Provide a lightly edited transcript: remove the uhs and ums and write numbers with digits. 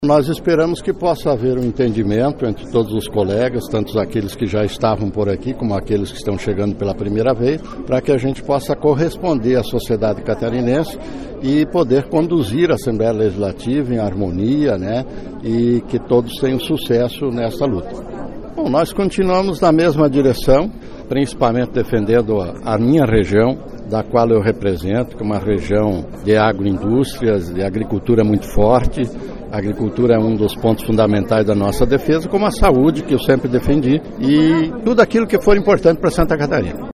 Nós esperamos que possa haver um entendimento entre todos os colegas, tanto aqueles que já estavam por aqui como aqueles que estão chegando pela primeira vez, para que a gente possa corresponder à sociedade catarinense e poder conduzir a Assembleia Legislativa em harmonia, e que todos tenham sucesso nessa luta. Bom, nós continuamos na mesma direção, principalmente defendendo a minha região, da qual eu represento, que é uma região de agroindústrias, de agricultura muito forte. A agricultura é um dos pontos fundamentais da nossa defesa, como a saúde, que eu sempre defendi, e tudo aquilo que for importante para Santa Catarina.